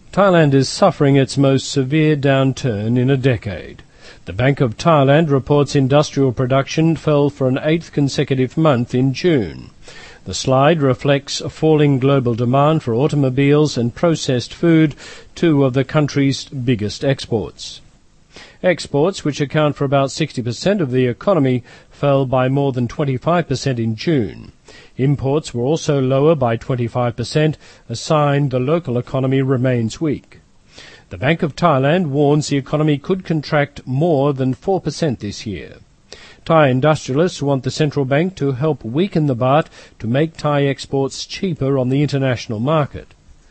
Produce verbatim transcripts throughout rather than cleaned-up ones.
Thailand is suffering its most severe downturn in a decade. The Bank of Thailand reports industrial production fell for an eighth consecutive month in June. The slide reflects a falling global demand for automobiles and processed food, two of the country's biggest exports. Exports, which account for about sixty percent of the economy, fell by more than twenty-five percent in June. Imports were also lower by twenty-five percent, a sign the local economy remains weak. The Bank of Thailand warns the economy could contract more than four percent this year. Thai industrialists want the central bank to help weaken the baht to make Thai exports cheaper on the international market.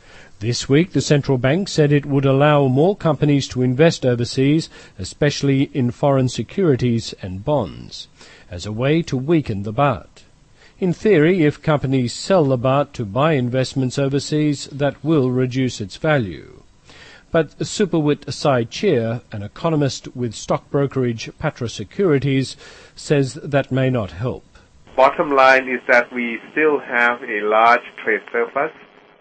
This week, the central bank said it would allow more companies to invest overseas, especially in foreign securities and bonds, as a way to weaken the baht. In theory, if companies sell the baht to buy investments overseas, that will reduce its value. But Supawit Sai-Chia, an economist with stock brokerage Patra Securities, says that may not help. Bottom line is that we still have a large trade surplus.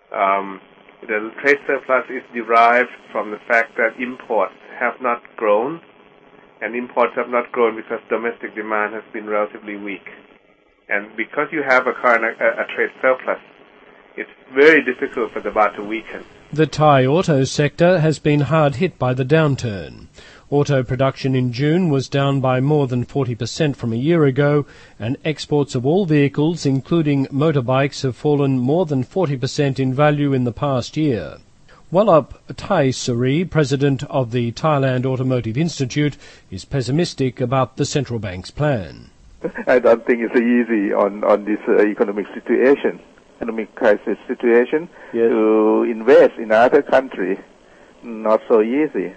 Um, the trade surplus is derived from the fact that imports have not grown, and imports have not grown because domestic demand has been relatively weak. And because you have a current a, a trade surplus, it's very difficult for the baht to weaken. The Thai auto sector has been hard hit by the downturn. Auto production in June was down by more than forty percent from a year ago, and exports of all vehicles, including motorbikes, have fallen more than forty percent in value in the past year. Walup Thai Suri, president of the Thailand Automotive Institute, is pessimistic about the central bank's plan. I don't think it's easy on, on this uh, economic situation, economic crisis situation, yes. To invest in other country, not so easy.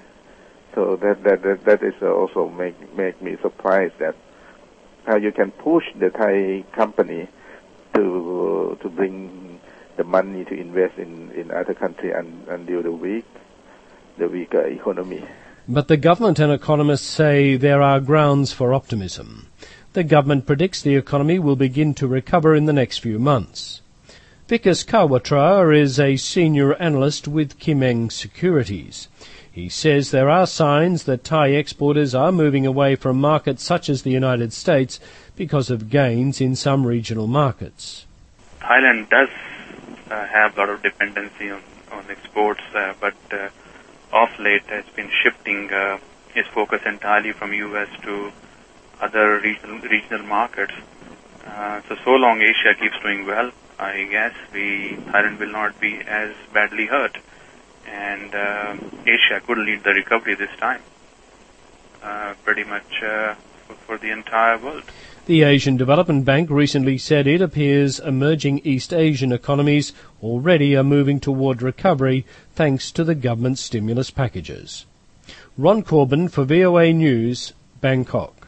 So that that that, that is also make make me surprised that how you can push the Thai company to to bring the money to invest in, in other country and until the weak the weaker economy. But the government and economists say there are grounds for optimism. The government predicts the economy will begin to recover in the next few months. Vikas Kawatra is a senior analyst with Kimeng Securities. He says there are signs that Thai exporters are moving away from markets such as the United States because of gains in some regional markets. Thailand does uh, have a lot of dependency on, on exports, uh, but uh, of late has been shifting uh, its focus entirely from U S to other regional, regional markets. Uh, so, so long Asia keeps doing well, I guess we Thailand will not be as badly hurt. And uh, Asia could lead the recovery this time, uh, pretty much uh, for, for the entire world. The Asian Development Bank recently said it appears emerging East Asian economies already are moving toward recovery thanks to the government's stimulus packages. Ron Corbin for V O A News, Bangkok.